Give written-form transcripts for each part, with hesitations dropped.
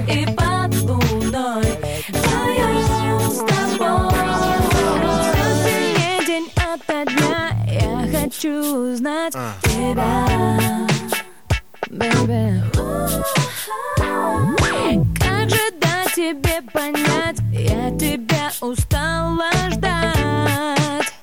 и под луной. Вдвоем с тобой. Каждый день ото дня я хочу узнать тебя, baby. Как же дать тебе понять, я тебя устала ждать.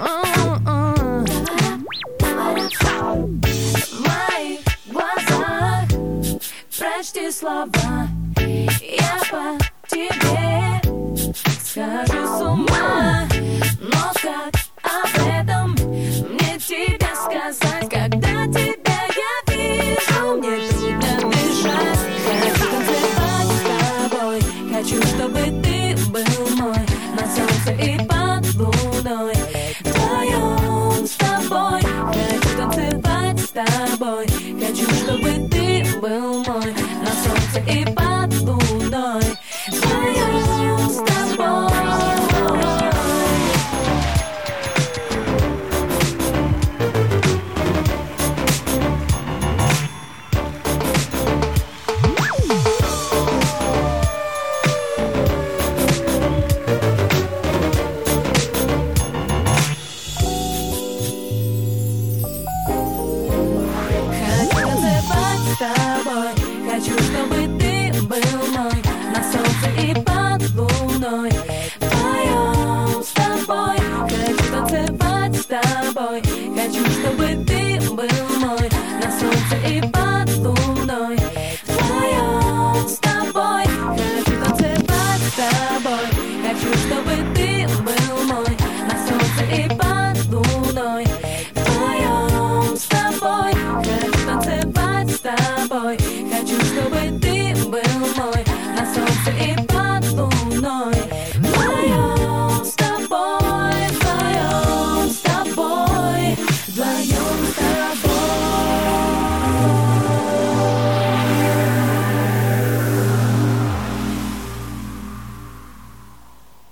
В моих глазах прочти слова, я по тебе схожу с ума. Но как об этом мне тебе сказать, когда тебя я вижу, мне трудно дышать. Хочу танцевать с тобой, хочу, чтобы ты был мой, на солнце и под луной. Вдвоем с тобой, хочу танцевать с тобой, хочу, чтобы ты был мой, на солнце и под луной. Вдвоем с тобой. Хочу, чтобы ты был мой, на солнце и под луной. Вдвоем с тобой, хочу танцевать с тобой, хочу, чтобы ты был мой, на солнце и под луной.